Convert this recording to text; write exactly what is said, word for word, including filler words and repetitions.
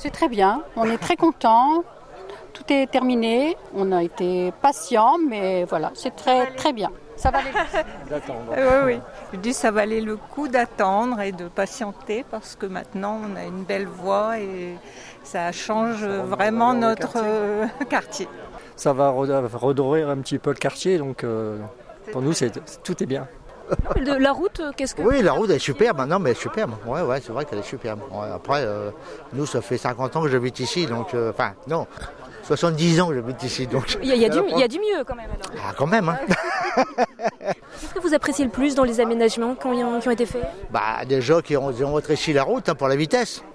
C'est très bien, on est très contents. Tout est terminé, on a été patients, mais voilà, c'est très très bien. Ça valait le coup d'attendre. Euh, oui, oui. Je dis ça valait le coup d'attendre et de patienter parce que maintenant on a une belle voie et ça change ça vraiment notre quartier. Euh, quartier. Ça va redorer un petit peu le quartier, donc euh, pour nous c'est, tout est bien. De la route, qu'est-ce que... Oui, la route elle est superbe, non mais elle est superbe. Ouais, ouais, c'est vrai qu'elle est superbe. Ouais, après, euh, nous ça fait cinquante ans que j'habite ici, donc enfin euh, non. soixante-dix ans que j'habite ici. Donc. Il, y a, il, y a du, il y a du mieux quand même alors. Ah quand même hein. Qu'est-ce que vous appréciez le plus dans les aménagements qui ont, qui ont été faits? Bah déjà qui ont, ont rétréci la route hein, pour la vitesse.